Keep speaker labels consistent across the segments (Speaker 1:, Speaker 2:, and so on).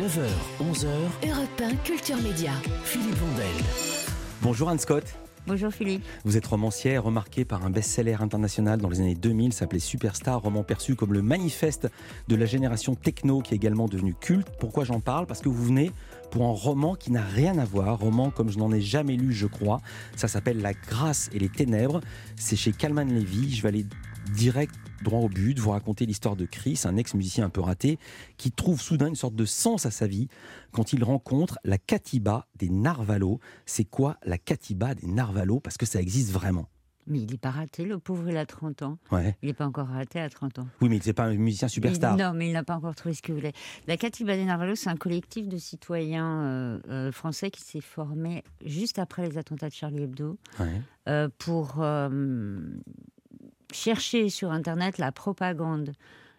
Speaker 1: 9h, 11h,
Speaker 2: Europe 1 Culture Média.
Speaker 1: Philippe Vandel. Bonjour Anne Scott.
Speaker 3: Bonjour Philippe.
Speaker 1: Vous êtes romancière remarquée par un best-seller international dans les années 2000, s'appelait Superstar, roman perçu comme le manifeste de la génération techno qui est également devenu culte. Pourquoi j'en parle ? Parce que vous venez pour un roman qui n'a rien à voir, roman comme je n'en ai jamais lu je crois. Ça s'appelle La Grâce et les Ténèbres. C'est chez Calman Levy. Je vais aller direct droit au but, vous raconter l'histoire de Chris, un ex-musicien un peu raté, qui trouve soudain une sorte de sens à sa vie quand il rencontre la Katiba des Narvalos. C'est quoi la Katiba des Narvalos ? Parce que ça existe vraiment.
Speaker 3: Mais il n'est pas raté, le pauvre, il a 30 ans.
Speaker 1: Ouais.
Speaker 3: Il n'est pas encore raté à 30 ans.
Speaker 1: Oui, mais c'est pas un musicien superstar.
Speaker 3: Non, mais il n'a pas encore trouvé ce qu'il voulait. La Katiba des Narvalos, c'est un collectif de citoyens français qui s'est formé juste après les attentats de Charlie Hebdo pour chercher sur Internet la propagande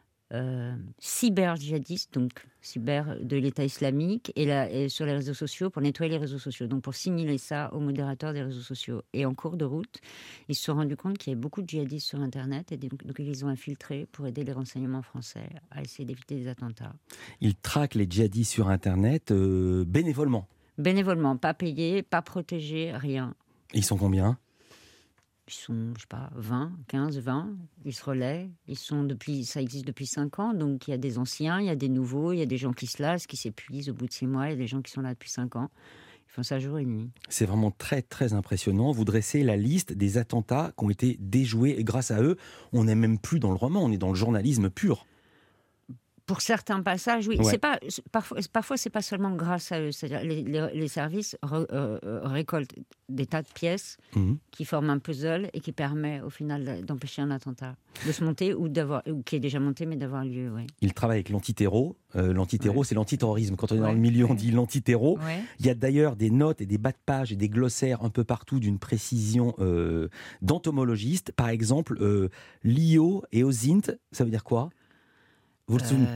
Speaker 3: cyber-djihadiste, donc cyber de l'État islamique, et sur les réseaux sociaux, pour nettoyer les réseaux sociaux, donc pour signaler ça aux modérateurs des réseaux sociaux. Et en cours de route, ils se sont rendus compte qu'il y avait beaucoup de djihadistes sur Internet, et donc ils les ont infiltrés pour aider les renseignements français à essayer d'éviter des attentats.
Speaker 1: Ils traquent les djihadistes sur Internet bénévolement.
Speaker 3: Bénévolement, pas payés, pas protégés, rien.
Speaker 1: Ils sont combien ?
Speaker 3: Ils sont, je sais pas, 20, 15, 20. Ils se relaient. Ça existe depuis 5 ans. Donc, il y a des anciens, il y a des nouveaux, il y a des gens qui se lassent, qui s'épuisent au bout de 6 mois. Il y a des gens qui sont là depuis 5 ans. Ils font ça jour et nuit. C'est
Speaker 1: vraiment très, très impressionnant. Vous dressez la liste des attentats qui ont été déjoués. Et grâce à eux, on n'est même plus dans le roman, on est dans le journalisme pur.
Speaker 3: Pour certains passages, oui.
Speaker 1: Ouais.
Speaker 3: Parfois, c'est pas seulement grâce à eux. C'est-à-dire, les services récoltent des tas de pièces qui forment un puzzle et qui permet, au final, d'empêcher un attentat de se monter ou qui est déjà monté, mais d'avoir lieu. Ouais.
Speaker 1: Ils travaillent avec l'antiterro. L'antiterro, c'est l'antiterrorisme. Quand on est dans le milieu, on dit l'antiterro. Ouais. Il y a d'ailleurs des notes et des bas de page et des glossaires un peu partout d'une précision d'entomologiste. Par exemple, l'IO et OSINT, ça veut dire quoi ? Vous le souvenez ?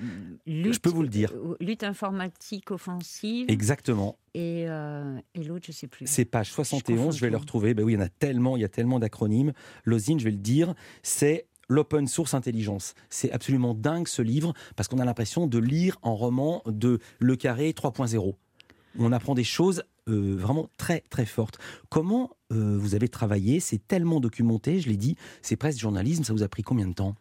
Speaker 1: Je peux vous le dire.
Speaker 3: Lutte informatique offensive.
Speaker 1: Exactement.
Speaker 3: Et l'autre, je ne sais plus.
Speaker 1: C'est page 71, je vais le retrouver. Ben oui, il y a tellement d'acronymes. L'OSINT, je vais le dire, c'est l'open source intelligence. C'est absolument dingue ce livre, parce qu'on a l'impression de lire un roman de Le Carré 3.0. On apprend des choses vraiment très très fortes. Comment vous avez travaillé ? C'est tellement documenté, je l'ai dit, c'est presque journalisme. Ça vous a pris combien de temps ?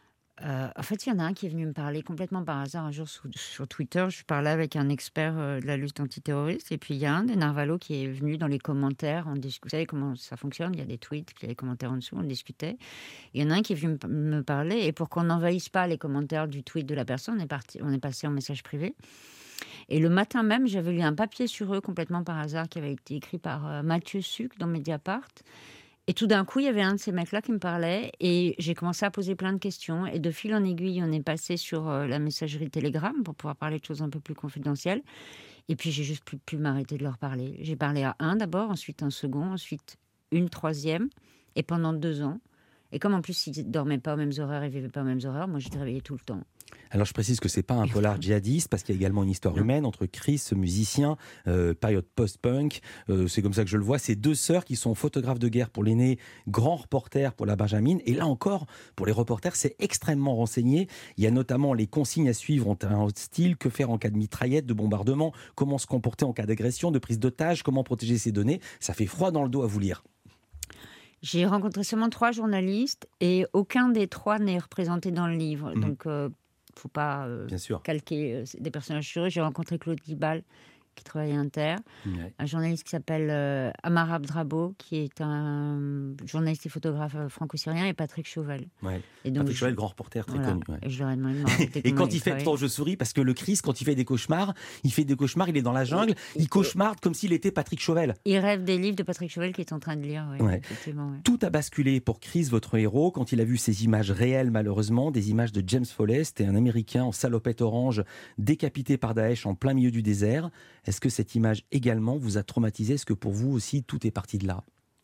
Speaker 3: En fait, il y en a un qui est venu me parler complètement par hasard un jour sur Twitter. Je parlais avec un expert de la lutte antiterroriste. Et puis, il y a un des Narvalos qui est venu dans les commentaires. Vous savez comment ça fonctionne ? Il y a des tweets, puis il y a les commentaires en dessous, on discutait. Et il y en a un qui est venu me parler. Et pour qu'on n'envahisse pas les commentaires du tweet de la personne, on est passé en message privé. Et le matin même, j'avais lu un papier sur eux complètement par hasard qui avait été écrit par Mathieu Suc dans Mediapart. Et tout d'un coup, il y avait un de ces mecs-là qui me parlait et j'ai commencé à poser plein de questions. Et de fil en aiguille, on est passé sur la messagerie Telegram pour pouvoir parler de choses un peu plus confidentielles. Et puis, j'ai juste pu m'arrêter de leur parler. J'ai parlé à un d'abord, ensuite un second, ensuite une troisième. Et pendant 2 ans. Et comme en plus, ils ne dormaient pas aux mêmes horaires, ils ne vivaient pas aux mêmes horaires, moi, j'étais réveillée tout le temps.
Speaker 1: Alors je précise que c'est pas un polar djihadiste parce qu'il y a également une histoire humaine entre Chris, ce musicien, période post-punk, c'est comme ça que je le vois. C'est 2 sœurs qui sont photographes de guerre pour l'aîné, grand reporter pour la Benjamin. Et là encore, pour les reporters, c'est extrêmement renseigné. Il y a notamment les consignes à suivre en terrain hostile, que faire en cas de mitraillette, de bombardement, comment se comporter en cas d'agression, de prise d'otage, comment protéger ses données. Ça fait froid dans le dos à vous lire.
Speaker 3: J'ai rencontré seulement 3 journalistes et aucun des 3 n'est représenté dans le livre. Donc, faut pas calquer des personnages sur eux. J'ai rencontré Claude Guibal, qui travaille à Inter, un journaliste qui s'appelle Amar Abdrabo, qui est un journaliste et photographe franco-syrien, et Patrick Chauvel.
Speaker 1: Ouais. Et donc, Patrick Chauvel, grand reporter très connu. Ouais.
Speaker 3: Et je leur ai demandé de me raconter
Speaker 1: et quand il fait, je souris, parce que le Chris, quand il fait des cauchemars, il est dans la jungle, il cauchemarde comme s'il était Patrick Chauvel.
Speaker 3: Il rêve des livres de Patrick Chauvel qu'il est en train de lire. Ouais.
Speaker 1: Tout a basculé pour Chris, votre héros, quand il a vu ces images réelles, malheureusement, des images de James Foley, c'était un Américain en salopette orange, décapité par Daesh en plein milieu du désert. Est-ce que cette image également vous a traumatisé ? Est-ce que pour vous aussi, tout est parti de là ?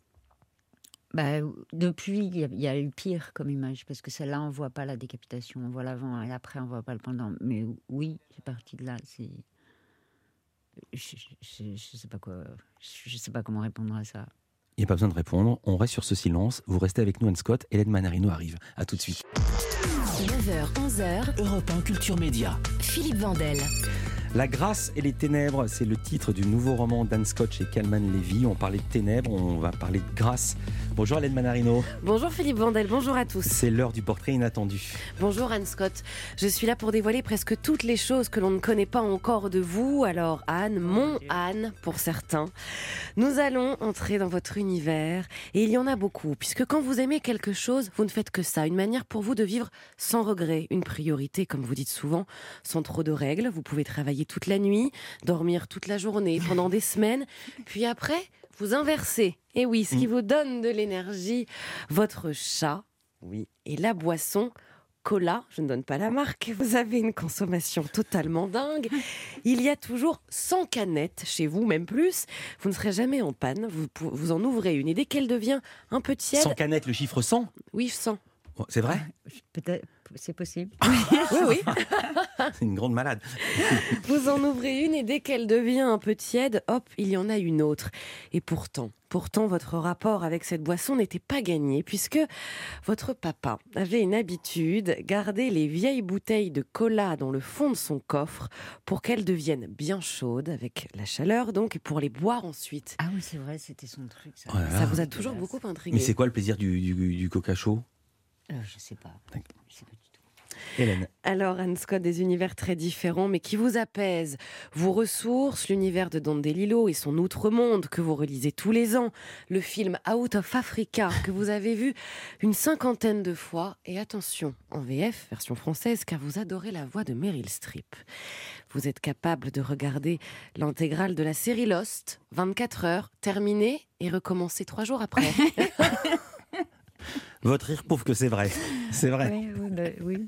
Speaker 3: Depuis, il y a eu pire comme image, parce que celle-là, on ne voit pas la décapitation, on voit l'avant, et après, on ne voit pas le pendant. Mais oui, c'est parti de là. Je sais pas quoi. Je sais pas comment répondre à ça.
Speaker 1: Il n'y a pas besoin de répondre, on reste sur ce silence. Vous restez avec nous, Anne Scott. Hélène Manarino arrive. À tout de suite.
Speaker 2: 9h, 11h,
Speaker 1: Europe 1 Culture Média.
Speaker 2: Philippe Vandel.
Speaker 1: La grâce et les ténèbres, c'est le titre du nouveau roman d'Anne Scott chez Calman Levy. On parlait de ténèbres, on va parler de grâce. Bonjour Hélène Manarino.
Speaker 2: Bonjour Philippe Vandel, bonjour à tous.
Speaker 1: C'est l'heure du portrait inattendu.
Speaker 2: Bonjour Anne Scott. Je suis là pour dévoiler presque toutes les choses que l'on ne connaît pas encore de vous. Alors Anne, mon Anne pour certains. Nous allons entrer dans votre univers et il y en a beaucoup. Puisque quand vous aimez quelque chose, vous ne faites que ça. Une manière pour vous de vivre sans regret. Une priorité, comme vous dites souvent, sans trop de règles. Vous pouvez travailler toute la nuit, dormir toute la journée, pendant des semaines. Puis après, vous inversez. Et oui, ce qui vous donne de l'énergie, votre chat, oui, et la boisson Cola, je ne donne pas la marque, vous avez une consommation totalement dingue. Il y a toujours 100 canettes chez vous, même plus. Vous ne serez jamais en panne, vous en ouvrez une. Et dès qu'elle devient un peu tiède...
Speaker 1: 100 canettes, le chiffre 100 ?
Speaker 2: Oui, 100.
Speaker 1: Oh, c'est vrai ?
Speaker 3: Peut-être, c'est possible.
Speaker 2: Oui.
Speaker 1: C'est une grande malade.
Speaker 2: Vous en ouvrez une et dès qu'elle devient un peu tiède, hop, il y en a une autre. Et pourtant, votre rapport avec cette boisson n'était pas gagné puisque votre papa avait une habitude, garder les vieilles bouteilles de cola dans le fond de son coffre pour qu'elles deviennent bien chaudes avec la chaleur donc et pour les boire ensuite.
Speaker 3: Ah oui, c'est vrai, c'était son truc. Ça,
Speaker 1: Oh là là.
Speaker 2: Ça vous a toujours beaucoup intrigué.
Speaker 1: Mais c'est quoi le plaisir du coca chaud ?
Speaker 3: je sais pas. Je sais pas du tout.
Speaker 1: Hélène.
Speaker 2: Alors, Anne Scott, des univers très différents, mais qui vous apaisent, vous ressourcent, l'univers de Don DeLillo et son Outre-monde que vous relisez tous les ans, le film Out of Africa que vous avez vu une 50aine de fois, et attention, en VF, version française, car vous adorez la voix de Meryl Streep. Vous êtes capable de regarder l'intégrale de la série Lost, 24 heures, terminer et recommencer 3 jours après.
Speaker 1: Votre rire prouve que c'est vrai. C'est vrai.
Speaker 3: Oui.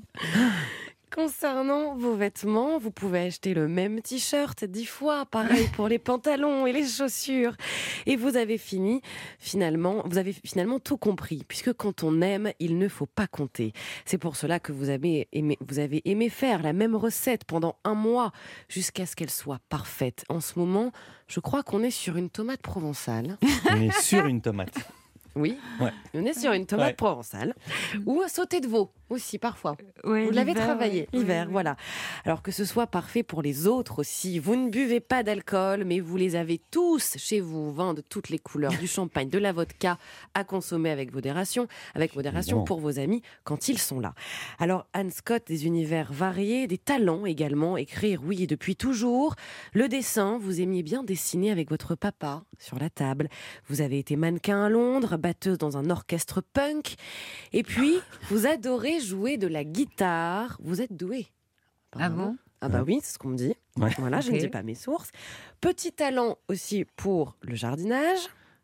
Speaker 2: Concernant vos vêtements, vous pouvez acheter le même t-shirt 10 fois, pareil pour les pantalons et les chaussures. Et vous avez finalement tout compris, puisque quand on aime, il ne faut pas compter. C'est pour cela que vous avez aimé faire la même recette pendant 1 mois, jusqu'à ce qu'elle soit parfaite. En ce moment, je crois qu'on est sur une tomate provençale.
Speaker 1: On est sur une tomate.
Speaker 2: Oui,
Speaker 1: Ouais.
Speaker 2: on est sur une tomate
Speaker 1: Ouais.
Speaker 2: provençale. Ou sauté de veau aussi parfois.
Speaker 3: Ouais,
Speaker 2: Vous l'avez
Speaker 3: l'hiver,
Speaker 2: travaillé
Speaker 3: ouais.
Speaker 2: l'hiver,
Speaker 3: Ouais.
Speaker 2: voilà. Alors que ce soit parfait pour les autres aussi. Vous ne buvez pas d'alcool, mais vous les avez tous chez vous. Vin de toutes les couleurs, du champagne, de la vodka à consommer avec modération
Speaker 1: Bon.
Speaker 2: pour vos amis quand ils sont là. Alors Anne Scott, des univers variés, des talents également. Écrire, oui, et depuis toujours. Le dessin, vous aimiez bien dessiner avec votre papa sur la table. Vous avez été mannequin à Londres, batteuse dans un orchestre punk. Et puis, vous adorez jouer de la guitare. Vous êtes doué.
Speaker 3: Ah bon ?
Speaker 2: Ah bah oui, c'est ce qu'on me dit.
Speaker 1: Ouais.
Speaker 2: Voilà, je ne
Speaker 3: Ok.
Speaker 2: dis pas mes sources. Petit talent aussi pour le jardinage.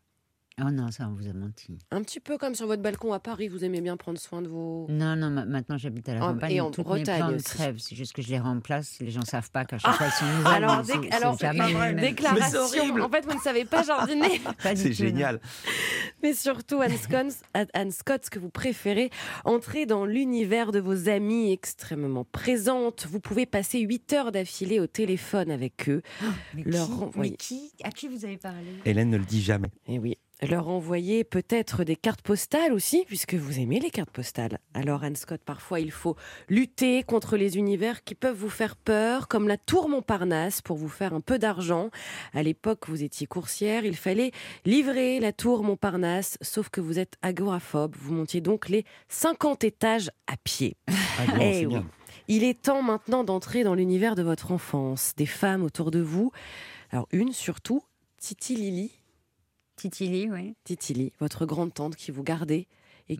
Speaker 3: Oh non, ça, on vous a menti.
Speaker 2: Un petit peu comme sur votre balcon à Paris, vous aimez bien prendre soin de vos...
Speaker 3: Non, maintenant j'habite à la
Speaker 2: Oh,
Speaker 3: campagne.
Speaker 2: et en
Speaker 3: Toutes
Speaker 2: Bretagne
Speaker 3: mes plantes
Speaker 2: aussi.
Speaker 3: crèvent. C'est juste que je les remplace. Les gens ne savent pas qu'à chaque fois elles sont nouvelles.
Speaker 2: Alors,
Speaker 3: mais c'est jamais les mêmes.
Speaker 2: déclaration.
Speaker 1: Mais c'est horrible.
Speaker 2: En fait, vous ne savez pas jardiner.
Speaker 3: Pas du
Speaker 1: C'est
Speaker 3: tout,
Speaker 1: génial.
Speaker 2: Mais surtout, Anne Scott, ce que vous préférez, entrer dans l'univers de vos amis extrêmement présentes. Vous pouvez passer 8 heures d'affilée au téléphone avec eux.
Speaker 3: Mais
Speaker 2: Leur
Speaker 3: qui,
Speaker 2: renvoyer.
Speaker 3: à qui vous avez parlé ?
Speaker 1: Hélène ne le dit jamais.
Speaker 2: Et oui, leur envoyer peut-être des cartes postales aussi, puisque vous aimez les cartes postales. Alors Anne Scott, parfois il faut lutter contre les univers qui peuvent vous faire peur, comme la Tour Montparnasse, pour vous faire un peu d'argent. À l'époque, vous étiez coursière, il fallait livrer la Tour Montparnasse, sauf que vous êtes agoraphobe. Vous montiez donc les 50 étages à pied.
Speaker 1: Ah bon,
Speaker 2: Eh
Speaker 1: c'est
Speaker 2: oui.
Speaker 1: bien.
Speaker 2: Il est temps maintenant d'entrer dans l'univers de votre enfance, des femmes autour de vous. Alors une surtout, Titi Lily.
Speaker 3: Titili, oui.
Speaker 2: Titili, votre grande tante qui vous gardait et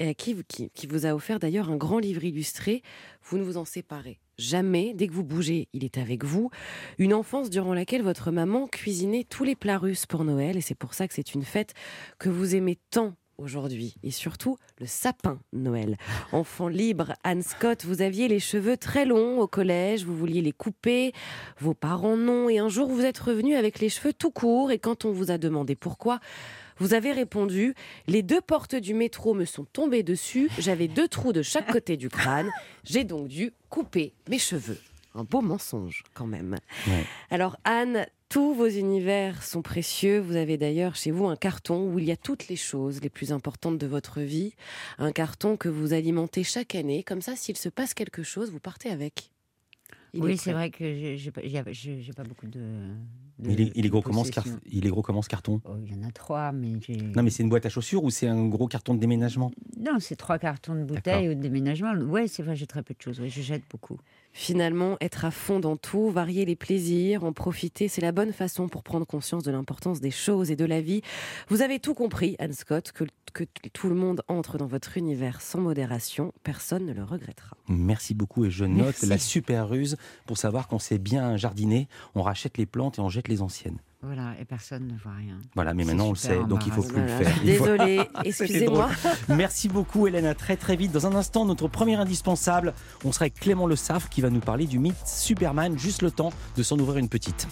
Speaker 2: qui vous a offert d'ailleurs un grand livre illustré. Vous ne vous en séparez jamais. Dès que vous bougez, il est avec vous. Une enfance durant laquelle votre maman cuisinait tous les plats russes pour Noël. Et c'est pour ça que c'est une fête que vous aimez tant aujourd'hui. Et surtout, le sapin de Noël. Enfant libre, Anne Scott, vous aviez les cheveux très longs au collège. Vous vouliez les couper. Vos parents non. Et un jour, vous êtes revenu avec les cheveux tout courts. Et quand on vous a demandé pourquoi, vous avez répondu « Les 2 portes du métro me sont tombées dessus, j'avais 2 trous de chaque côté du crâne, j'ai donc dû couper mes cheveux. » Un beau mensonge, quand même.
Speaker 1: Ouais.
Speaker 2: Alors Anne, tous vos univers sont précieux. Vous avez d'ailleurs chez vous un carton où il y a toutes les choses les plus importantes de votre vie. Un carton que vous alimentez chaque année. Comme ça, s'il se passe quelque chose, vous partez avec.
Speaker 3: Oui, c'est vrai que j'ai pas beaucoup de
Speaker 1: Il est gros comment
Speaker 3: possessions.
Speaker 1: ce carton?
Speaker 3: Oh, il y en a 3, mais
Speaker 1: Non, mais c'est une boîte à chaussures ou c'est un gros carton de déménagement?
Speaker 3: Non, c'est 3 cartons de bouteilles ou de déménagement. Ouais, c'est vrai, j'ai très peu de choses. Ouais, je jette beaucoup.
Speaker 2: Finalement, être à fond dans tout, varier les plaisirs, en profiter, c'est la bonne façon pour prendre conscience de l'importance des choses et de la vie. Vous avez tout compris, Anne Scott, que tout le monde entre dans votre univers sans modération. Personne ne le regrettera.
Speaker 1: Merci beaucoup et je note
Speaker 2: Merci.
Speaker 1: la super ruse pour savoir qu'on sait bien jardiner, on rachète les plantes et on jette les anciennes.
Speaker 3: Voilà, et personne ne voit rien.
Speaker 1: Voilà, mais
Speaker 3: C'est
Speaker 1: maintenant on le
Speaker 3: super
Speaker 1: sait, donc il faut plus
Speaker 3: embarrassant.
Speaker 1: le faire. Il faut-
Speaker 2: Désolée,
Speaker 1: C'était
Speaker 2: excusez-moi.
Speaker 1: drôle. Merci beaucoup Hélène, à très très vite. Dans un instant, notre premier indispensable, on sera avec Clément Le Saffre qui va nous parler du mythe Superman, juste le temps de s'en ouvrir une petite.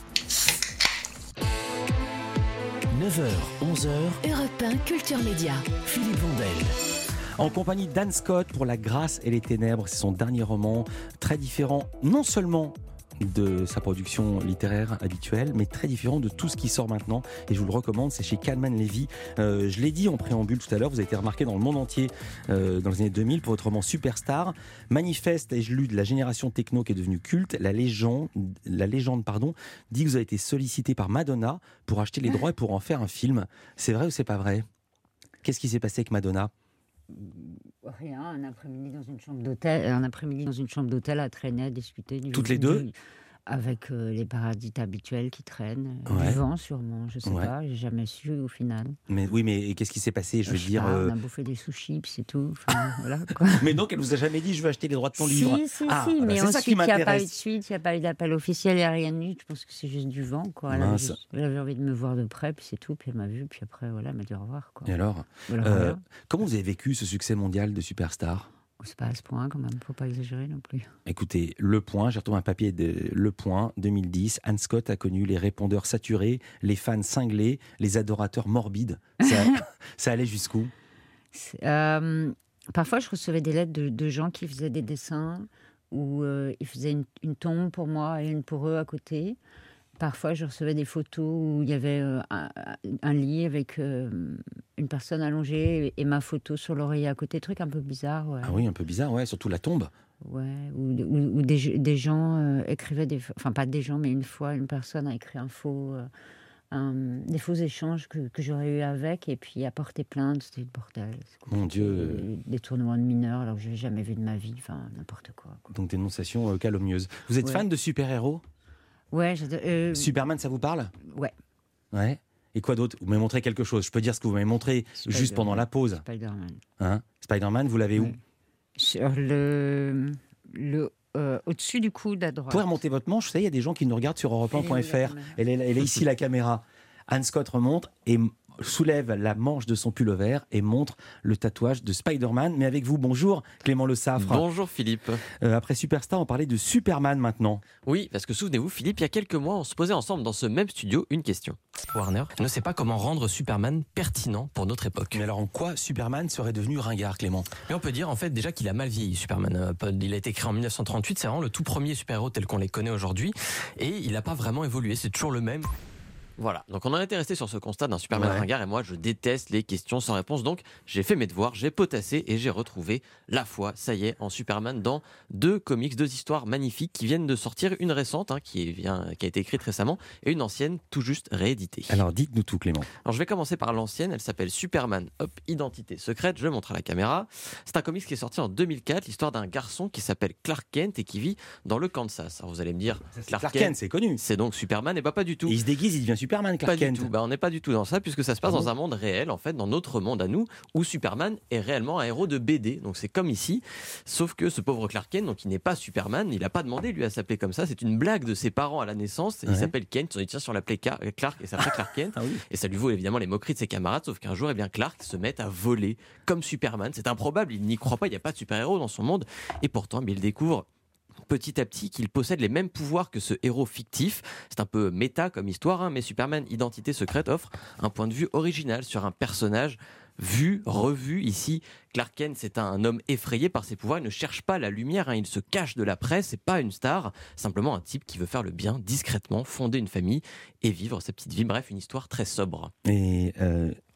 Speaker 4: 9h, 11h,
Speaker 5: Europe 1 Culture Média.
Speaker 4: Philippe Vandel.
Speaker 1: En compagnie d'Anne Scott pour La Grâce et les Ténèbres, c'est son dernier roman, très différent non seulement de sa production littéraire habituelle, mais très différent de tout ce qui sort maintenant. Et je vous le recommande, c'est chez Calman Levy. Je l'ai dit en préambule tout à l'heure, vous avez été remarqué dans le monde entier dans les années 2000 pour votre roman Superstar. Manifeste, ai-je lu, de la génération techno qui est devenue culte. La légende, dit que vous avez été sollicité par Madonna pour acheter les droits et pour en faire un film. C'est vrai ou c'est pas vrai? Qu'est-ce qui s'est passé avec Madonna?
Speaker 3: Rien, un après-midi dans une chambre d'hôtel à traîner, à discuter.
Speaker 1: Toutes les deux?
Speaker 3: Avec les parasites habituels qui traînent.
Speaker 1: Ouais.
Speaker 3: Du vent sûrement, je sais
Speaker 1: Ouais.
Speaker 3: pas, j'ai jamais su au final.
Speaker 1: Mais oui, mais qu'est-ce qui s'est passé? Je veux
Speaker 3: sais
Speaker 1: dire.
Speaker 3: pas, on a bouffé des sushis, c'est tout. Enfin, voilà, quoi.
Speaker 1: Mais donc, elle vous a jamais dit je veux acheter les droits de ton livre?
Speaker 3: Si,
Speaker 1: Ah,
Speaker 3: si,
Speaker 1: bah,
Speaker 3: mais
Speaker 1: c'est ça
Speaker 3: ensuite,
Speaker 1: qui
Speaker 3: il n'y a pas eu de
Speaker 1: m'intéresse.
Speaker 3: suite, il n'y a pas eu d'appel officiel, il n'y a rien eu. Je pense que c'est juste du vent, quoi.
Speaker 1: Mince.
Speaker 3: Elle avait envie de me voir de près, puis c'est tout. Puis elle m'a vu, puis après, voilà, elle m'a dit au revoir, quoi.
Speaker 1: Et alors,
Speaker 3: Voilà, voilà.
Speaker 1: comment vous avez vécu ce succès mondial de Superstar?
Speaker 3: C'est pas à ce point, quand même, faut pas exagérer non plus.
Speaker 1: Écoutez, Le Point, j'ai retrouvé un papier de Le Point, 2010. Anne Scott a connu les répondeurs saturés, les fans cinglés, les adorateurs morbides. Ça allait jusqu'où?
Speaker 3: Parfois, je recevais des lettres de gens qui faisaient des dessins où ils faisaient une tombe pour moi et une pour eux à côté. Parfois, je recevais des photos où il y avait un lit avec une personne allongée et ma photo sur l'oreiller à côté. Truc un peu bizarre, ouais.
Speaker 1: Ah oui, un peu bizarre, ouais, surtout la tombe.
Speaker 3: Ouais, ou des gens écrivaient enfin pas des gens, mais une fois, une personne a écrit des faux échanges que j'aurais eu avec, et puis a porté plainte, c'était le bordel.
Speaker 1: Mon Dieu.
Speaker 3: Des tournois de mineurs, alors que je n'ai jamais vu de ma vie, enfin n'importe quoi.
Speaker 1: Donc dénonciation calomnieuse. Vous êtes
Speaker 3: Ouais.
Speaker 1: fan de super-héros?
Speaker 3: Ouais,
Speaker 1: Superman, ça vous parle?
Speaker 3: ouais,
Speaker 1: Ouais. Et quoi d'autre? Vous m'avez montré quelque chose. Je peux dire ce que vous m'avez montré juste pendant la pause.
Speaker 3: Spider-Man.
Speaker 1: Hein? Spider-Man, vous l'avez où?
Speaker 3: Ouais. Sur au-dessus du coude à droite.
Speaker 1: Vous pouvez remonter votre manche, vous savez, il y a des gens qui nous regardent sur europe1.fr. Elle est ici la caméra. Anne Scott remonte et soulève la manche de son pull-over et montre le tatouage de Spider-Man. Mais avec vous, bonjour Clément Le Saffre.
Speaker 6: Bonjour Philippe.
Speaker 1: Après Superstar, on parlait de Superman maintenant.
Speaker 6: Oui, parce que souvenez-vous Philippe, il y a quelques mois, on se posait ensemble dans ce même studio une question. Warner ne sait pas comment rendre Superman pertinent pour notre époque.
Speaker 1: Mais alors en quoi Superman serait devenu ringard, Clément?
Speaker 6: Mais on peut dire en fait déjà qu'il a mal vieilli, Superman. Il a été créé en 1938, c'est vraiment le tout premier super-héros tel qu'on les connaît aujourd'hui. Et il n'a pas vraiment évolué, c'est toujours le même. Voilà, donc on en était resté sur ce constat d'un Superman ringard, et moi je déteste les questions sans réponse, donc j'ai fait mes devoirs, j'ai potassé et j'ai retrouvé la foi, ça y est, en Superman dans deux histoires magnifiques qui viennent de sortir, une récente qui a été écrite récemment et une ancienne tout juste rééditée.
Speaker 1: Alors dites-nous tout, Clément.
Speaker 6: Alors je vais commencer par l'ancienne, elle s'appelle Superman, identité secrète, je le montre à la caméra. C'est un comics qui est sorti en 2004, l'histoire d'un garçon qui s'appelle Clark Kent et qui vit dans le Kansas. Alors vous allez me dire,
Speaker 1: Clark Kent, c'est connu.
Speaker 6: c'est donc Superman, et pas du tout.
Speaker 1: Et il se déguise, il devient Superman, Clark
Speaker 6: Pas
Speaker 1: Kent.
Speaker 6: du tout. On n'est pas du tout dans ça, puisque ça se passe dans un monde réel, en fait, dans notre monde à nous, où Superman est réellement un héros de BD. Donc c'est comme ici, sauf que ce pauvre Clark Kent, donc il n'est pas Superman, il n'a pas demandé lui à s'appeler comme ça. C'est une blague de ses parents à la naissance. Il s'appelle Kent, on dit tiens sur l'appeler Clark et ça fait Clark Kent.
Speaker 1: Ah oui.
Speaker 6: Et ça lui vaut évidemment les moqueries de ses camarades, sauf qu'un jour, eh bien, Clark se met à voler comme Superman. C'est improbable, il n'y croit pas, il n'y a pas de super-héros dans son monde. Et pourtant, il découvre petit à petit qu'il possède les mêmes pouvoirs que ce héros fictif. C'est un peu méta comme histoire, mais Superman Identité Secrète offre un point de vue original sur un personnage vu, revu. Ici, Clark Kent, c'est un homme effrayé par ses pouvoirs. Il ne cherche pas la lumière, il se cache de la presse. C'est pas une star, simplement un type qui veut faire le bien discrètement, fonder une famille et vivre sa petite vie. Bref, une histoire très sobre.
Speaker 1: Et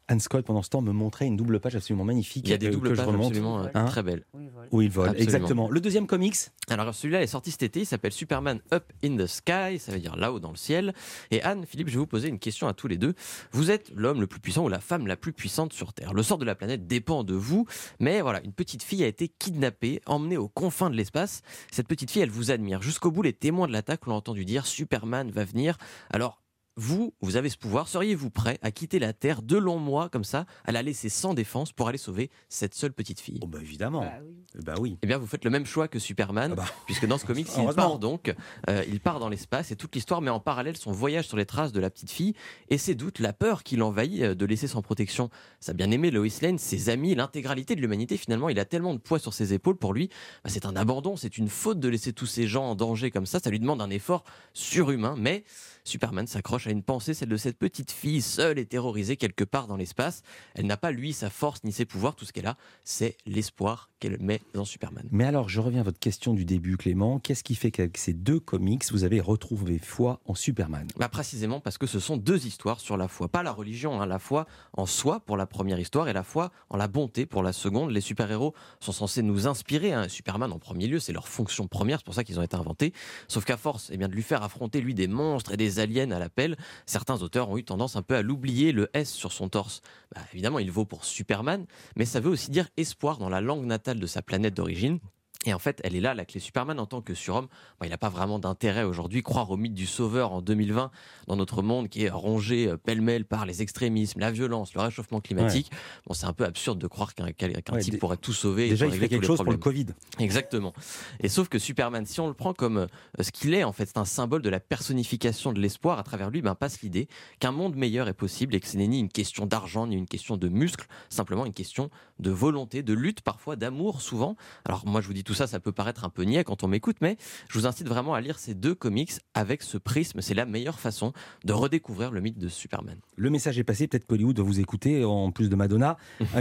Speaker 1: Anne Scott, pendant ce temps, me montrait une double page absolument magnifique.
Speaker 6: Il y a des doubles
Speaker 1: que
Speaker 6: pages
Speaker 1: je remonte.
Speaker 6: absolument très belles.
Speaker 1: Où il vole,
Speaker 6: Absolument.
Speaker 1: exactement. Le deuxième comics.
Speaker 6: Alors celui-là est sorti cet été, il s'appelle Superman Up in the Sky, ça veut dire là-haut dans le ciel. Et Anne, Philippe, je vais vous poser une question à tous les deux. Vous êtes l'homme le plus puissant ou la femme la plus puissante sur Terre. Le sort de la planète dépend de vous, mais voilà, une petite fille a été kidnappée, emmenée aux confins de l'espace. Cette petite fille, elle vous admire. Jusqu'au bout, les témoins de l'attaque l'ont entendu dire Superman va venir. Alors, vous avez ce pouvoir, seriez-vous prêt à quitter la Terre de longs mois comme ça, à la laisser sans défense pour aller sauver cette seule petite fille?
Speaker 1: Oh bah évidemment. Bah oui.
Speaker 6: Eh bien, vous faites le même choix que Superman, puisque dans ce comics, il part donc, il part dans l'espace et toute l'histoire met en parallèle son voyage sur les traces de la petite fille et ses doutes, la peur qui l'envahit de laisser sans protection sa bien-aimée Lois Lane, ses amis, l'intégralité de l'humanité. Finalement, il a tellement de poids sur ses épaules, pour lui, c'est un abandon, c'est une faute de laisser tous ces gens en danger comme ça lui demande un effort surhumain, mais Superman s'accroche à une pensée, celle de cette petite fille seule et terrorisée quelque part dans l'espace. Elle n'a pas, lui, sa force ni ses pouvoirs. Tout ce qu'elle a, c'est l'espoir qu'elle met dans Superman.
Speaker 1: Mais alors, je reviens à votre question du début, Clément. Qu'est-ce qui fait qu'avec ces deux comics, vous avez retrouvé foi en Superman?
Speaker 6: Précisément parce que ce sont deux histoires sur la foi. Pas la religion, la foi en soi pour la première histoire et la foi en la bonté pour la seconde. Les super-héros sont censés nous inspirer. Superman, en premier lieu, c'est leur fonction première. C'est pour ça qu'ils ont été inventés. Sauf qu'à force de lui faire affronter, lui, des monstres et des aliens à l'appel, certains auteurs ont eu tendance un peu à l'oublier, le S sur son torse. Évidemment, il vaut pour Superman, mais ça veut aussi dire espoir dans la langue natale de sa planète d'origine. Et en fait, elle est là, la clé. Superman, en tant que surhomme, il n'a pas vraiment d'intérêt aujourd'hui. Croire au mythe du sauveur en 2020, dans notre monde qui est rongé pêle-mêle par les extrémismes, la violence, le réchauffement climatique, c'est un peu absurde de croire qu'un type pourrait tout sauver.
Speaker 1: Déjà, il fait quelque chose pour le Covid.
Speaker 6: Exactement. Et sauf que Superman, si on le prend comme ce qu'il est, en fait, c'est un symbole de la personnification de l'espoir. À travers lui, passe l'idée qu'un monde meilleur est possible et que ce n'est ni une question d'argent, ni une question de muscles, simplement une question de volonté, de lutte, parfois d'amour, souvent. Alors moi, je vous dis tout ça peut paraître un peu niais quand on m'écoute, mais je vous incite vraiment à lire ces deux comics avec ce prisme. C'est la meilleure façon de redécouvrir le mythe de Superman.
Speaker 1: Le message est passé, peut-être qu'Hollywood doit vous écouter, en plus de Madonna.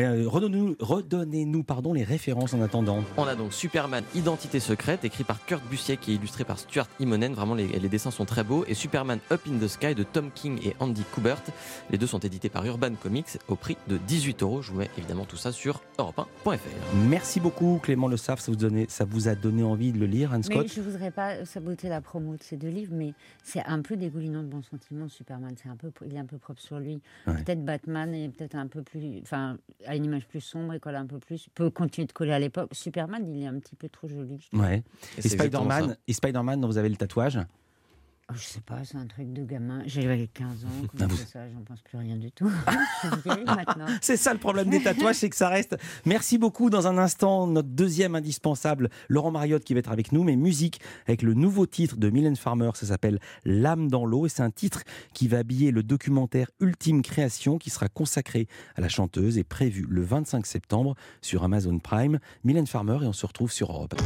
Speaker 1: Redonnez-nous les références en attendant.
Speaker 6: On a donc Superman, Identité secrète, écrit par Kurt Busiek et illustré par Stuart Immonen. Vraiment, les dessins sont très beaux. Et Superman Up in the Sky de Tom King et Andy Kubert. Les deux sont édités par Urban Comics au prix de 18 €. Je vous mets évidemment tout ça sur europe1.fr.
Speaker 1: Merci beaucoup, Clément Le Saff. Ça vous a donné envie de le lire, Anne Scott?
Speaker 3: Mais je ne voudrais pas saboter la promo de ces deux livres, mais c'est un peu dégoulinant de bons sentiments, Superman. Il est un peu propre sur lui. Ouais. Peut-être Batman est peut-être un peu plus, a une image plus sombre et colle un peu plus. Peut continuer de coller à l'époque. Superman, il est un petit peu trop joli.
Speaker 1: Ouais. Et Spider-Man, dont vous avez le tatouage?
Speaker 3: Je sais pas, c'est un truc de gamin. J'avais 15 ans, comme ça, j'en pense plus rien du tout. Je suis vieille maintenant.
Speaker 1: C'est ça le problème des tatouages, c'est que ça reste. Merci beaucoup. Dans un instant, notre deuxième indispensable, Laurent Mariotte, qui va être avec nous, mais musique avec le nouveau titre de Mylène Farmer, ça s'appelle L'âme dans l'eau, et c'est un titre qui va habiller le documentaire Ultime Création, qui sera consacré à la chanteuse et prévu le 25 septembre sur Amazon Prime. Mylène Farmer, et on se retrouve sur Europe.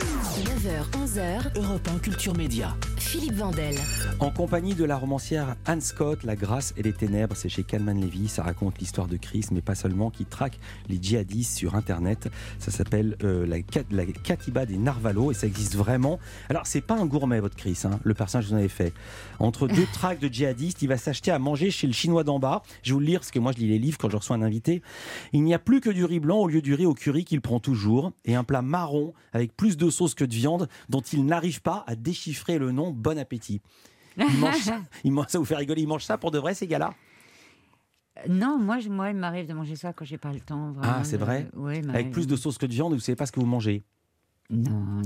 Speaker 5: 9h, 11h,
Speaker 4: Europe 1 Culture Média.
Speaker 5: Philippe Vandel.
Speaker 1: En compagnie de la romancière Anne Scott, La grâce et les ténèbres, c'est chez Kalman Levy. Ça raconte l'histoire de Christ, mais pas seulement, qui traque les djihadistes sur Internet. Ça s'appelle la Katiba des Narvalos, et ça existe vraiment. Alors, c'est pas un gourmet, votre Christ, le personnage que vous avez fait. Entre deux tracts de djihadistes, il va s'acheter à manger chez le Chinois d'en bas. Je vais vous le lire, parce que moi, je lis les livres quand je reçois un invité. Il n'y a plus que du riz blanc au lieu du riz au curry qu'il prend toujours, et un plat marron avec plus de sauce que de viande, dont il n'arrive pas à déchiffrer le nom. Bon appétit. Il mange ça vous fait rigoler. Il mange ça pour de vrai, ces gars-là?
Speaker 3: Non, moi, il m'arrive de manger ça quand j'ai pas le temps. Vraiment,
Speaker 1: c'est vrai.
Speaker 3: Ouais,
Speaker 1: avec plus de sauce que de viande, vous savez pas ce que vous mangez?
Speaker 3: Non.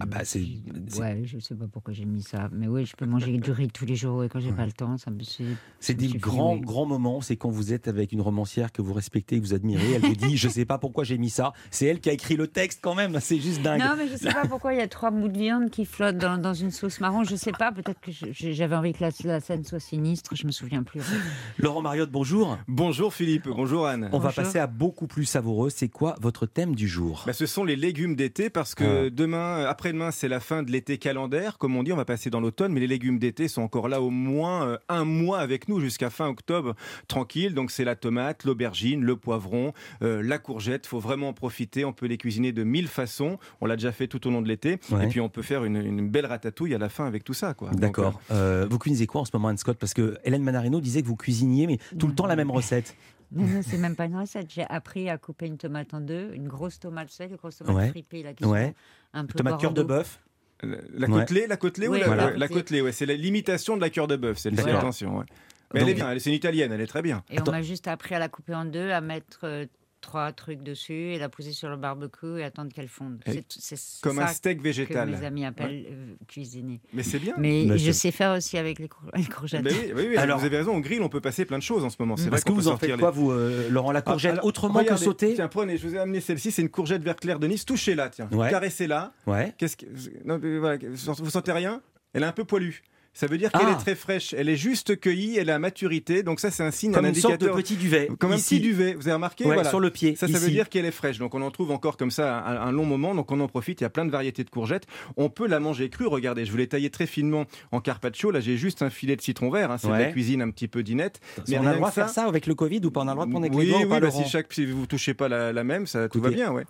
Speaker 3: Je sais pas pourquoi j'ai mis ça. Mais oui, je peux manger du riz tous les jours, et quand j'ai pas le temps,
Speaker 1: c'est des grands moments. C'est quand vous êtes avec une romancière que vous respectez, que vous admirez. Elle vous dit, je sais pas pourquoi j'ai mis ça. C'est elle qui a écrit le texte quand même. C'est juste dingue.
Speaker 3: Non, mais je sais pas pourquoi il y a 3 bouts de viande qui flottent dans une sauce marron. Je sais pas. Peut-être que j'avais envie que la scène soit sinistre. Je me souviens plus.
Speaker 1: Laurent Mariotte, bonjour.
Speaker 7: Bonjour Philippe. Bonjour Anne.
Speaker 1: On va passer à beaucoup plus savoureux. C'est quoi votre thème du jour?
Speaker 7: Ce sont les légumes d'été, parce que après-demain, c'est la fin de l'été calendaire, comme on dit. On va passer dans l'automne, mais les légumes d'été sont encore là au moins un mois avec nous, jusqu'à fin octobre, tranquille. Donc c'est la tomate, l'aubergine, le poivron, la courgette. Il faut vraiment en profiter. On peut les cuisiner de 1000 façons. On l'a déjà fait tout au long de l'été. Ouais. Et puis on peut faire une belle ratatouille à la fin avec tout ça, quoi.
Speaker 1: D'accord. Vous cuisinez quoi en ce moment, Anne Scott? Parce que Hélène Manarino disait que vous cuisiniez, mais tout le temps la même recette.
Speaker 3: Non, c'est même pas une recette. J'ai appris à couper une tomate en deux, une grosse tomate, les grosses tomates fripées, là, qui sont un peu
Speaker 1: tomate cœur de bœuf.
Speaker 7: La côtelée ou la côtelée, ouais, c'est l'imitation de la cœur de bœuf, celle-ci, attention. Ouais. Mais elle est bien, c'est une italienne, elle est très bien.
Speaker 3: Et on m'a juste appris à la couper en deux, à mettre 3 trucs dessus et la poser sur le barbecue et attendre qu'elle fonde. C'est
Speaker 7: comme
Speaker 3: ça
Speaker 7: un steak végétal.
Speaker 3: Que mes amis appellent cuisiner.
Speaker 7: Mais c'est bien.
Speaker 3: Mais je sais faire aussi avec les courgettes.
Speaker 7: Oui, alors, vous avez raison, au grill, on peut passer plein de choses en ce moment. C'est
Speaker 1: parce que vous en faites quoi, vous, Laurent, la courgette, autrement que sauter?
Speaker 7: Tiens, prenez, je vous ai amené celle-ci, c'est une courgette vert clair de Nice. Touchez-la, tiens. Caressez-la.
Speaker 1: Ouais.
Speaker 7: Vous sentez rien? Elle est un peu poilue. Ça veut dire qu'elle est très fraîche. Elle est juste cueillie, elle est à maturité. Donc ça, c'est un signe,
Speaker 1: comme
Speaker 7: un indicateur.
Speaker 1: Comme une sorte de petit duvet.
Speaker 7: Comme
Speaker 1: ici.
Speaker 7: Un petit duvet. Vous avez remarqué,
Speaker 1: sur le pied.
Speaker 7: Ça veut dire qu'elle est fraîche. Donc on en trouve encore comme ça un long moment. Donc on en profite. Il y a plein de variétés de courgettes. On peut la manger crue. Regardez, je vous l'ai taillée très finement en carpaccio. Là, j'ai juste un filet de citron vert. C'est de la cuisine un petit peu dinette.
Speaker 1: Mais on a le droit de faire ça avec le Covid ou pas? On a le droit de prendre avec les doigts ou pas,
Speaker 7: si vous touchez pas la même, tout va bien.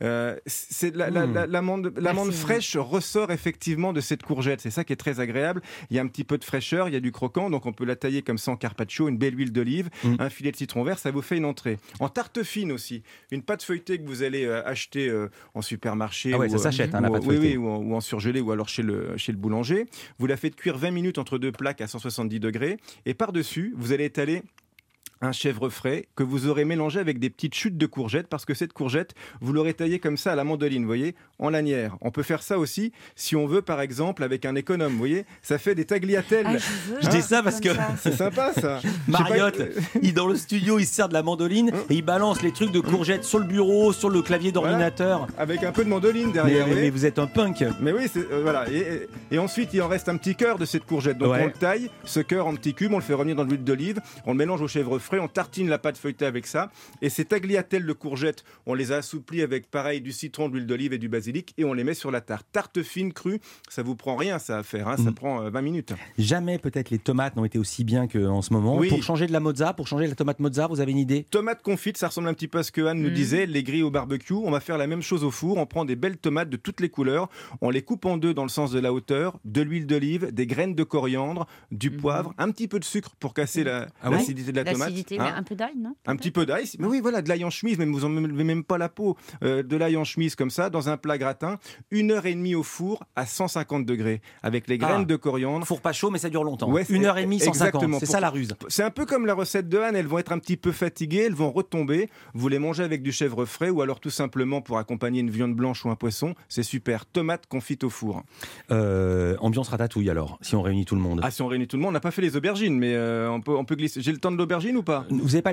Speaker 7: L'amande fraîche ressort effectivement de cette courgette. C'est ça qui est très agréable. Il y a un petit peu de fraîcheur, il y a du croquant, donc on peut la tailler comme ça en carpaccio, une belle huile d'olive, un filet de citron vert, ça vous fait une entrée. En tarte fine aussi, une pâte feuilletée que vous allez acheter en supermarché.
Speaker 1: Ça s'achète, la pâte feuilletée.
Speaker 7: Ou en surgelé, ou alors chez le boulanger. Vous la faites cuire 20 minutes entre deux plaques à 170 degrés, et par-dessus, vous allez étaler un chèvre frais que vous aurez mélangé avec des petites chutes de courgettes, parce que cette courgette, vous l'aurez taillée comme ça à la mandoline, vous voyez, en lanière. On peut faire ça aussi si on veut, par exemple, avec un économe, vous voyez, ça fait des tagliatelles.
Speaker 1: Je dis ça parce que
Speaker 7: c'est sympa ça.
Speaker 1: Mariotte, dans le studio, il se sert de la mandoline et il balance les trucs de courgettes sur le bureau, sur le clavier d'ordinateur.
Speaker 7: Avec un peu de mandoline derrière.
Speaker 1: Mais vous êtes un punk.
Speaker 7: Mais oui, voilà. Et ensuite, il en reste un petit cœur de cette courgette. Donc on le taille, ce cœur en petits cubes, on le fait revenir dans de l'huile d'olive, on le mélange au chèvre frais, on tartine la pâte feuilletée avec ça, et ces tagliatelles de courgettes, on les a assouplis avec pareil du citron, de l'huile d'olive et du basilic, et on les met sur la tarte. Tarte fine crue, ça vous prend rien ça à faire, ça prend 20 minutes.
Speaker 1: Jamais peut-être les tomates n'ont été aussi bien qu'en ce moment. Pour changer de la mozza, pour changer la tomate mozza, vous avez une idée?
Speaker 7: Tomate confite, ça ressemble un petit peu à ce que Anne nous disait, les grilles au barbecue. On va faire la même chose au four, on prend des belles tomates de toutes les couleurs, on les coupe en deux dans le sens de la hauteur, de l'huile d'olive, des graines de coriandre, du poivre, un petit peu de sucre pour casser l'acidité de la tomate.
Speaker 3: Un peu d'ail, non?
Speaker 7: Un petit peu d'ail, mais oui, voilà, de l'ail en chemise, même vous n'enlevez même pas la peau, de l'ail en chemise comme ça, dans un plat gratin, 1h30 au four à 150 degrés, avec les graines de coriandre.
Speaker 1: Four pas chaud, mais ça dure longtemps. 1h30, 150, c'est ça la ruse.
Speaker 7: C'est un peu comme la recette de Anne, elles vont être un petit peu fatiguées, elles vont retomber, vous les mangez avec du chèvre frais, ou alors tout simplement pour accompagner une viande blanche ou un poisson, c'est super, tomate confite au four.
Speaker 1: Ambiance ratatouille alors, si on réunit tout le monde.
Speaker 7: Si on réunit tout le monde, on n'a pas fait les aubergines, mais on peut glisser. J'ai le temps de l'aubergine ou pas?
Speaker 1: Vous n'avez pas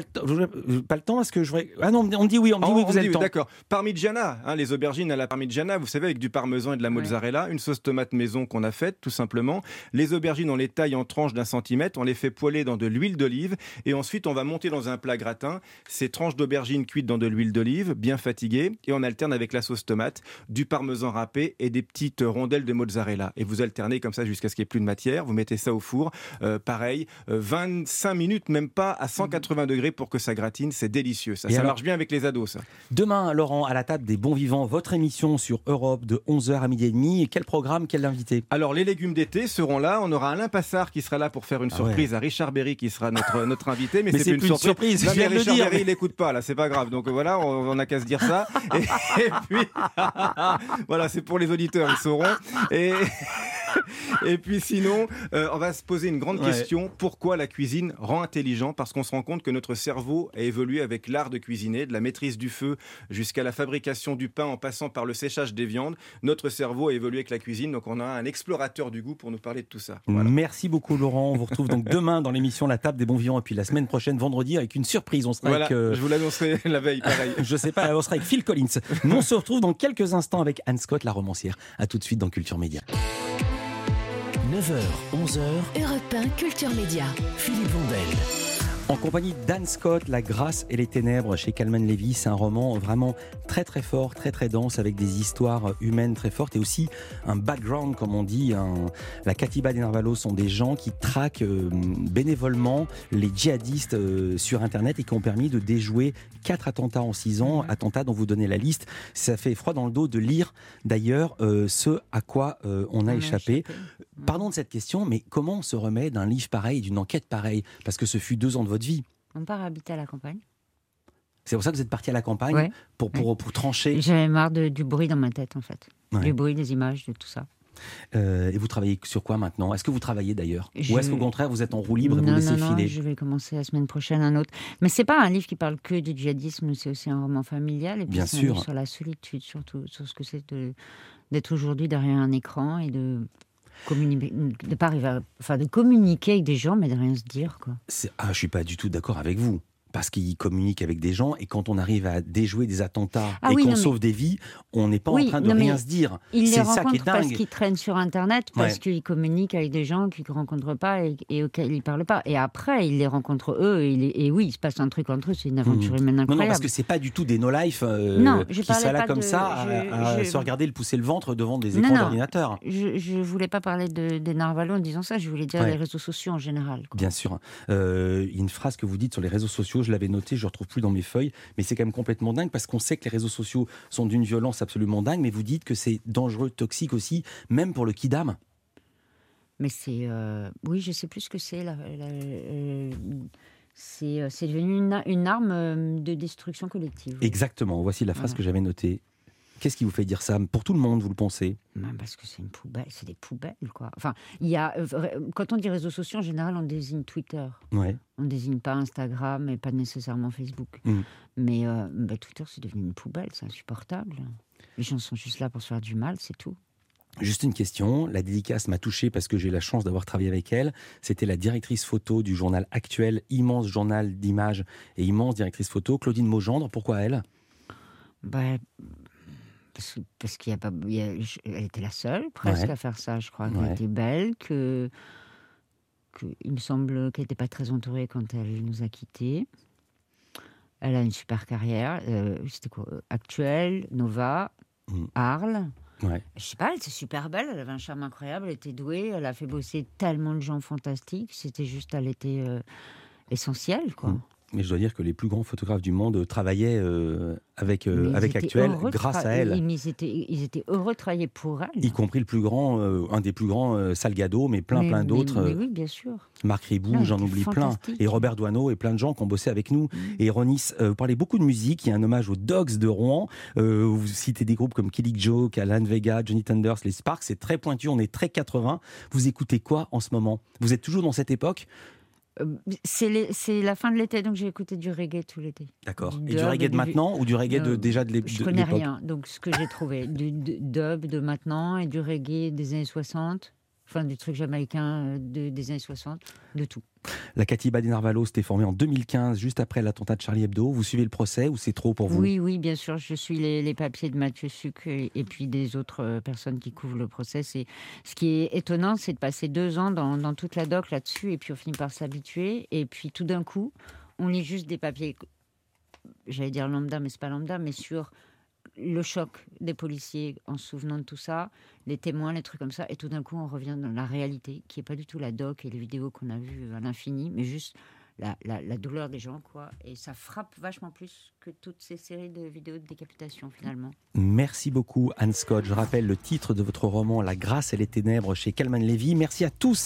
Speaker 1: le temps parce que je voudrais... Ah non, on dit oui, vous avez le temps.
Speaker 7: D'accord. Parmigiana, les aubergines à la parmigiana, vous savez, avec du parmesan et de la mozzarella, une sauce tomate maison qu'on a faite, tout simplement. Les aubergines, on les taille en tranches d'1 centimètre, on les fait poêler dans de l'huile d'olive, et ensuite on va monter dans un plat gratin ces tranches d'aubergines cuites dans de l'huile d'olive, bien fatiguées, et on alterne avec la sauce tomate, du parmesan râpé et des petites rondelles de mozzarella. Et vous alternez comme ça jusqu'à ce qu'il n'y ait plus de matière. Vous mettez ça au four, pareil, 25 minutes, même pas, à 180 degrés pour que ça gratine. C'est délicieux. Ça marche bien avec les ados, ça.
Speaker 1: Demain, Laurent, à la table des bons vivants, votre émission sur Europe de 11h à 12h30. Et quel programme, quel invité?
Speaker 7: Alors, les légumes d'été seront là. On aura Alain Passard qui sera là pour faire une surprise à Richard Berry qui sera notre invité. Mais c'est plus une surprise.
Speaker 1: Non, mais
Speaker 7: Richard Berry, il n'écoute pas, là, c'est pas grave. Donc voilà, on n'a qu'à se dire ça. Et puis, voilà, c'est pour les auditeurs, ils sauront. Et puis sinon, on va se poser une grande question. Pourquoi la cuisine rend intelligent? Parce qu'on se rend compte que notre cerveau a évolué avec l'art de cuisiner, de la maîtrise du feu jusqu'à la fabrication du pain en passant par le séchage des viandes. Notre cerveau a évolué avec la cuisine, donc on a un explorateur du goût pour nous parler de tout ça.
Speaker 1: Voilà. Merci beaucoup Laurent, on vous retrouve donc demain dans l'émission La Table des Bons Vivants et puis la semaine prochaine, vendredi, avec une surprise. On sera avec,
Speaker 7: je vous l'annoncerai la veille, pareil.
Speaker 1: Je sais pas, on sera avec Phil Collins. Nous on se retrouve dans quelques instants avec Anne Scott, la romancière. A tout de suite dans Culture Média.
Speaker 4: 9h, 11h,
Speaker 5: Europe 1 Culture Média.
Speaker 4: Philippe Vandel.
Speaker 1: En compagnie d'Anne Scott, La Grâce et les Ténèbres chez Calman Levy. C'est un roman vraiment très très fort, très très dense, avec des histoires humaines très fortes et aussi un background, comme on dit. La Katiba des Narvalos sont des gens qui traquent bénévolement les djihadistes sur Internet et qui ont permis de déjouer 4 attentats en 6 ans, attentats dont vous donnez la liste. Ça fait froid dans le dos de lire d'ailleurs ce à quoi on a échappé. Pardon de cette question, mais comment on se remet d'un livre pareil, d'une enquête pareille? Parce que ce fut 2 ans de votre vie.
Speaker 3: On part habiter à la campagne.
Speaker 1: C'est pour ça que vous êtes parti à la campagne
Speaker 3: Ouais.
Speaker 1: pour trancher.
Speaker 3: J'avais marre du bruit dans ma tête, en fait.
Speaker 1: Ouais.
Speaker 3: Du bruit, des images, de tout ça.
Speaker 1: Et vous travaillez sur quoi maintenant? Est-ce que vous travaillez d'ailleurs? Ou est-ce qu'au contraire, vous êtes en roue libre et vous
Speaker 3: Non,
Speaker 1: laissez
Speaker 3: non,
Speaker 1: filer?
Speaker 3: je vais commencer la semaine prochaine un autre. Mais c'est pas un livre qui parle que du djihadisme, c'est aussi un roman familial. Et puis
Speaker 1: Bien
Speaker 3: c'est un
Speaker 1: sûr.
Speaker 3: livre sur la solitude, surtout sur ce que c'est d'être aujourd'hui derrière un écran et de pas arriver de communiquer avec des gens, mais de rien se dire, quoi.
Speaker 1: Je suis pas du tout d'accord avec vous. Parce qu'ils communiquent avec des gens et quand on arrive à déjouer des attentats et qu'on sauve des vies, on n'est pas en train de rien se dire.
Speaker 3: Ils les
Speaker 1: C'est ça qui est
Speaker 3: rencontrent parce
Speaker 1: dingue.
Speaker 3: qu'ils traînent sur Internet, parce
Speaker 1: Ouais.
Speaker 3: qu'ils communiquent avec des gens qu'ils ne rencontrent pas et auxquels ils ne parlent pas. Et après, ils les rencontrent eux et oui, il se passe un truc entre eux, c'est une aventure humaine
Speaker 1: Non,
Speaker 3: incroyable.
Speaker 1: non, parce que c'est pas du tout des no-life
Speaker 3: Non, je
Speaker 1: qui
Speaker 3: parlais
Speaker 1: sont là
Speaker 3: pas
Speaker 1: comme
Speaker 3: de-
Speaker 1: ça à
Speaker 3: je-
Speaker 1: se regarder le pousser le ventre devant des
Speaker 3: Non,
Speaker 1: écrans
Speaker 3: non.
Speaker 1: d'ordinateur.
Speaker 3: Je ne voulais pas parler des Narvalos en disant ça, je voulais dire
Speaker 1: Ouais.
Speaker 3: les réseaux sociaux en général, quoi.
Speaker 1: Bien sûr. Il y a une phrase que vous dites sur les réseaux sociaux, je l'avais notée, je ne retrouve plus dans mes feuilles, mais c'est quand même complètement dingue parce qu'on sait que les réseaux sociaux sont d'une violence absolument dingue, mais vous dites que c'est dangereux, toxique aussi, même pour le kidam.
Speaker 3: Mais c'est... oui, je ne sais plus ce que c'est. C'est devenu une arme de destruction collective.
Speaker 1: Exactement, voici la phrase
Speaker 3: Voilà.
Speaker 1: que j'avais notée. Qu'est-ce qui vous fait dire ça? Pour tout le monde, vous le pensez?
Speaker 3: Parce que c'est une poubelle, c'est des poubelles, quoi. Enfin, il y a, quand on dit réseaux sociaux, en général, on désigne Twitter.
Speaker 1: Ouais.
Speaker 3: On ne désigne pas Instagram et pas nécessairement Facebook.
Speaker 1: Mm.
Speaker 3: Mais Twitter, c'est devenu une poubelle, c'est insupportable. Les gens sont juste là pour se faire du mal, c'est tout.
Speaker 1: Juste une question, la dédicace m'a touché parce que j'ai la chance d'avoir travaillé avec elle. C'était la directrice photo du journal Actuel, immense journal d'images et immense directrice photo, Claudine Maugendre. Pourquoi elle?
Speaker 3: Parce qu'il y a pas, elle était la seule presque
Speaker 1: Ouais.
Speaker 3: à faire ça. Je crois qu'elle
Speaker 1: Ouais.
Speaker 3: était belle, il me semble qu'elle n'était pas très entourée quand elle nous a quittés. Elle a une super carrière. C'était quoi? Actuel, Nova, Arles.
Speaker 1: Ouais.
Speaker 3: Je sais pas, elle était super belle, elle avait un charme incroyable, elle était douée, elle a fait bosser tellement de gens fantastiques. Elle était essentielle, quoi.
Speaker 1: Mais je dois dire que les plus grands photographes du monde travaillaient avec
Speaker 3: Mais ils étaient
Speaker 1: Actuel
Speaker 3: heureux de
Speaker 1: grâce à elle.
Speaker 3: Mais ils étaient heureux de travailler pour elle.
Speaker 1: Y compris le plus grand, un des plus grands Salgado, mais plein d'autres.
Speaker 3: Mais oui, bien sûr.
Speaker 1: Marc Ribou,
Speaker 3: Non,
Speaker 1: j'en
Speaker 3: elle était
Speaker 1: oublie plein.
Speaker 3: fantastique.
Speaker 1: Et Robert Doisneau et plein de gens qui ont bossé avec nous. Et Ronis, vous parlez beaucoup de musique. Il y a un hommage aux Dogs de Rouen. Vous citez des groupes comme Killing Joke, Alan Vega, Johnny Thunders, les Sparks. C'est très pointu, on est très 80. Vous écoutez quoi en ce moment? Vous êtes toujours dans cette époque?
Speaker 3: C'est la fin de l'été, donc j'ai écouté du reggae tout l'été.
Speaker 1: D'accord.
Speaker 3: Du
Speaker 1: Et du
Speaker 3: dub
Speaker 1: reggae de
Speaker 3: du-
Speaker 1: maintenant ou du reggae de l'époque?
Speaker 3: Je connais rien, donc ce que j'ai trouvé, du dub de maintenant et du reggae des années 60, enfin du truc jamaïcain des années 60, de tout.
Speaker 1: La Katiba des Narvalos s'était formée en 2015, juste après l'attentat de Charlie Hebdo. Vous suivez le procès ou c'est trop pour vous?
Speaker 3: Oui, bien sûr, je suis les papiers de Mathieu Suc et puis des autres personnes qui couvrent le procès. Ce qui est étonnant, c'est de passer 2 ans dans toute la doc là-dessus et puis on finit par s'habituer et puis tout d'un coup, on lit juste des papiers, j'allais dire lambda, mais c'est pas lambda, mais sur le choc des policiers en se souvenant de tout ça, les témoins, les trucs comme ça, et tout d'un coup on revient dans la réalité qui n'est pas du tout la doc et les vidéos qu'on a vues à l'infini, mais juste la douleur des gens, quoi. Et ça frappe vachement plus que toutes ces séries de vidéos de décapitation, finalement.
Speaker 1: Merci beaucoup Anne Scott. Je rappelle le titre de votre roman La grâce et les ténèbres chez Calman Levy. Merci à tous.